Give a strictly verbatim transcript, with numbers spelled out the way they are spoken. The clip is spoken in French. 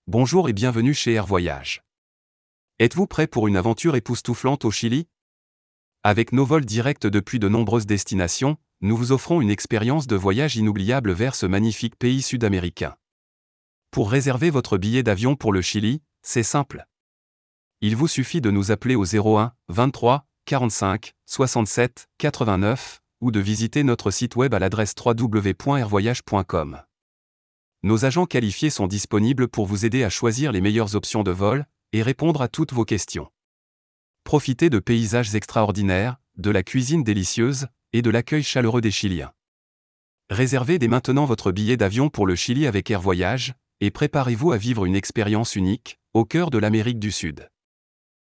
Bonjour et bienvenue chez Air Voyage. Êtes-vous prêt pour une aventure époustouflante au Chili? Avec nos vols directs depuis de nombreuses destinations, nous vous offrons une expérience de voyage inoubliable vers ce magnifique pays sud-américain. Pour réserver votre billet d'avion pour le Chili, c'est simple. Il vous suffit de nous appeler au zéro un, vingt-trois, quarante-cinq, soixante-sept, quatre-vingt-neuf ou de visiter notre site web à l'adresse w w w point air voyage point com. Nos agents qualifiés sont disponibles pour vous aider à choisir les meilleures options de vol et répondre à toutes vos questions. Profitez de paysages extraordinaires, de la cuisine délicieuse et de l'accueil chaleureux des Chiliens. Réservez dès maintenant votre billet d'avion pour le Chili avec Air Voyage et préparez-vous à vivre une expérience unique au cœur de l'Amérique du Sud.